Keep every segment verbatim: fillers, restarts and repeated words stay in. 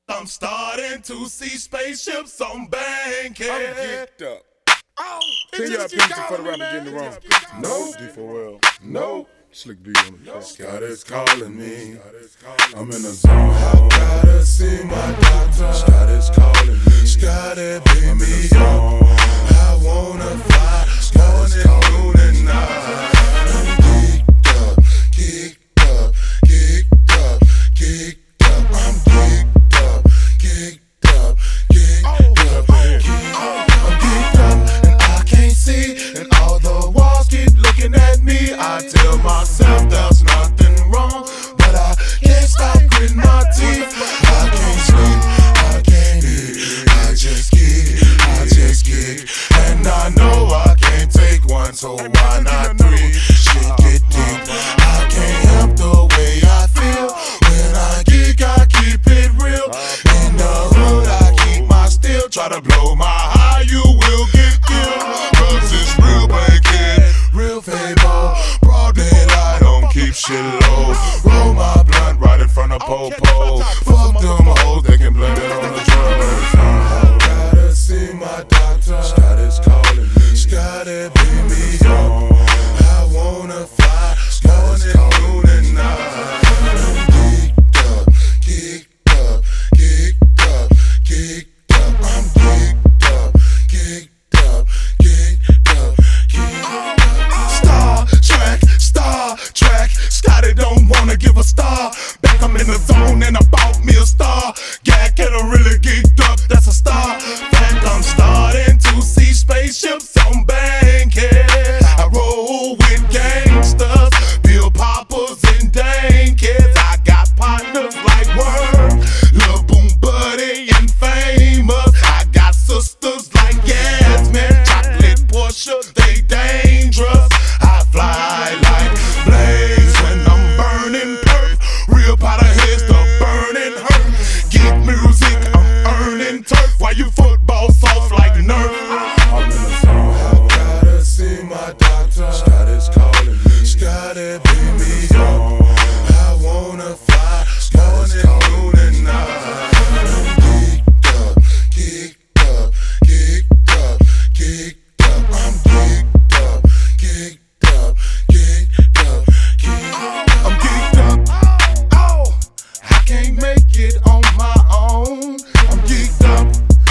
I'm starting to see spaceships on Bankhead. I'm geeked up. Oh, Send your opinions for the rapper getting it wrong. No, D four L. No. Slick B on the track. Scott is calling me. I'm in the zone. I gotta see my doctor. Scott is calling me. Scott is beat me up. I wanna fly. Morning, noon, and night. I'm geeked up, geeked up, geeked up, geeked up. I'm geeked up, geeked up, geeked up, geeked up. I'm geeked up, and I can't see. And all the walls keep looking at me. I tell myself there's nothing wrong, but I can't stop gritting my teeth. I can't sleep, I can't eat. I just geek, I just geek. And I know I can't take one, so why not three? Shit get deep. I can't help the way I feel. When I geek, I keep it real. In the hood, I keep my steel. Try to blow my high, you will get killed. Cause it's real Bankhead, real Fable. Broad daylight, don't keep shit low. Roll my blunt right in front of Popo. Fuck them hoes, they can blend it on the drugs. I gotta see my doctor. Scott is calling me. Scott is beat me up. I wanna fly. Morning, noon, and night. I'm geeked up, geeked up, geeked up, geeked up. I'm geeked up, geeked up, geeked up, geeked up. Star Trek, Star Trek. Scotty don't wanna give a star. Back I'm in the zone and I bought me a star. Gag get a really geeked up, that's a star. Fact I'm starting to see spaceships on Bankhead. I roll with gangsters, Bill Poppers and Dankheads. I got partners like Word, Lil Boom Buddy and Famous. I got sisters like Yasmin, Chocolate Portia, they dangerous. I fly like Blaze when I'm burning perp. Real powder heads, the burning hurt. Geek music, I'm earning turf. Why you football soft like Nerf? I'm in the zone. I gotta see my doctor. Scott is calling me. Scott is beat me up. I wanna fly. Morning, noon, and night. I'm geeked up, geeked up, geeked up, geeked up. I'm geeked up, geeked up, geeked up, geeked up. I'm geeked up. Oh, I can't make it on my own. I'm geeked up.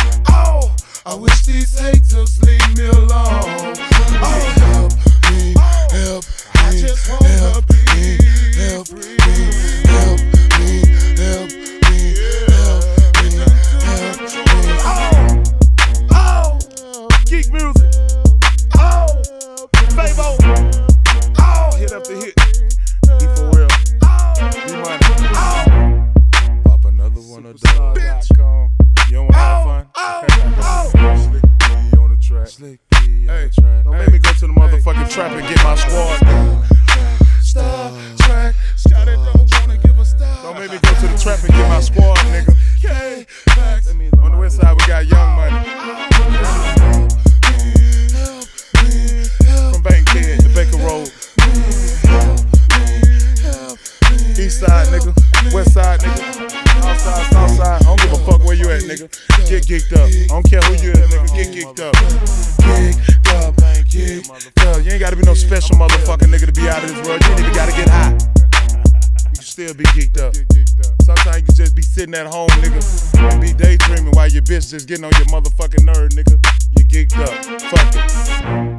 Oh, I wish these haters leave me alone. Oh, help me, help me, help me, help me, help me, help me, help me, help me. Oh, oh, geek music. Oh, Fabo. Oh, Hit up the hit. D four L. D money. oh, Pop another one of dog dot com. You don't want to have fun? oh, oh. Slick B on the track. Slick B on Hey, the track. Don't hey, make me go to the motherfucking trap and get my squad. Star Trek. Scotty don't wanna give a star. Don't make me go to the trap and get my squad, nigga. K Facts. On the west side, we got Young Money. From Bankhead to Baker Road. East side, nigga. West side, nigga. Outside, south side. I don't give a fuck where you at, nigga. Get geeked up. I don't care who you is, nigga. Get geeked up. Geeked up, geeked Yo, you ain't gotta be no special motherfucking nigga to be out of this world. You ain't even gotta get high. You can still be geeked up. Sometimes you can just be sitting at home, nigga, and be daydreaming while your bitch just getting on your motherfucking nerve, nigga. You geeked up. Fuck it.